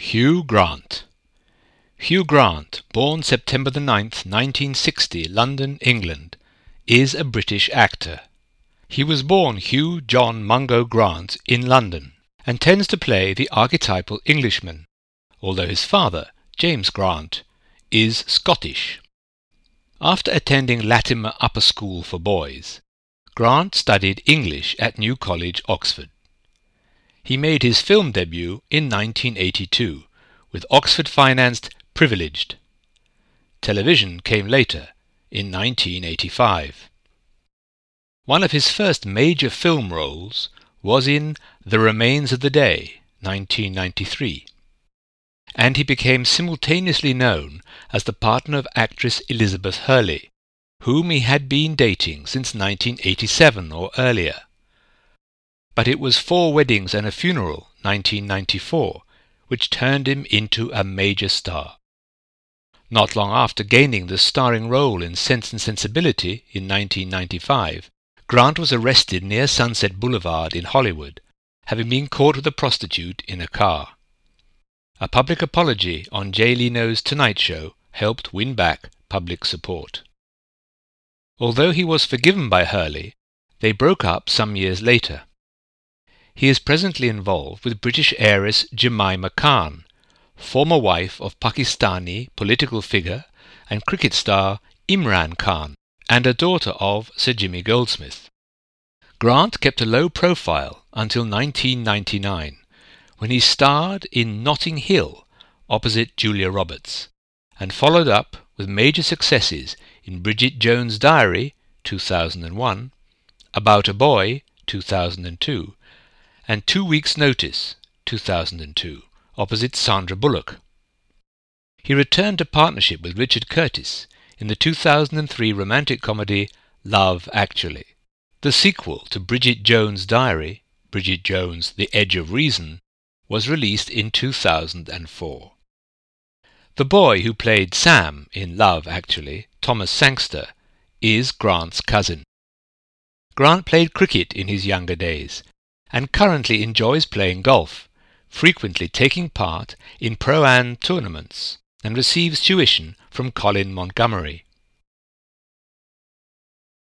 Hugh Grant. Hugh Grant, born September the 9th, 1960, London, England, is a British actor. He was born Hugh John Mungo Grant in London, and tends to play the archetypal Englishman, although his father, James Grant, is Scottish. After attending Latimer Upper School for Boys, Grant studied English at New College, Oxford. He made his film debut in 1982 with Oxford-financed Privileged. Television came later, in 1985. One of his first major film roles was in The Remains of the Day, 1993, and he became simultaneously known as the partner of actress Elizabeth Hurley, whom he had been dating since 1987 or earlier. But it was Four Weddings and a Funeral, 1994, which turned him into a major star. Not long after gaining the starring role in Sense and Sensibility in 1995, Grant was arrested near Sunset Boulevard in Hollywood, having been caught with a prostitute in a car. A public apology on Jay Leno's Tonight Show helped win back public support. Although he was forgiven by Hurley, they broke up some years later. He is presently involved with British heiress Jemima Khan, former wife of Pakistani political figure and cricket star Imran Khan, and a daughter of Sir Jimmy Goldsmith. Grant kept a low profile until 1999, when he starred in Notting Hill opposite Julia Roberts, and followed up with major successes in Bridget Jones' Diary, 2001, About a Boy, 2002, and 2 Weeks' Notice, 2002, opposite Sandra Bullock. He returned to partnership with Richard Curtis in the 2003 romantic comedy Love Actually. The sequel to Bridget Jones' Diary, Bridget Jones: The Edge of Reason, was released in 2004. The boy who played Sam in Love Actually, Thomas Sangster, is Grant's cousin. Grant played cricket in his younger days and currently enjoys playing golf, frequently taking part in Pro-Am tournaments, and receives tuition from Colin Montgomery.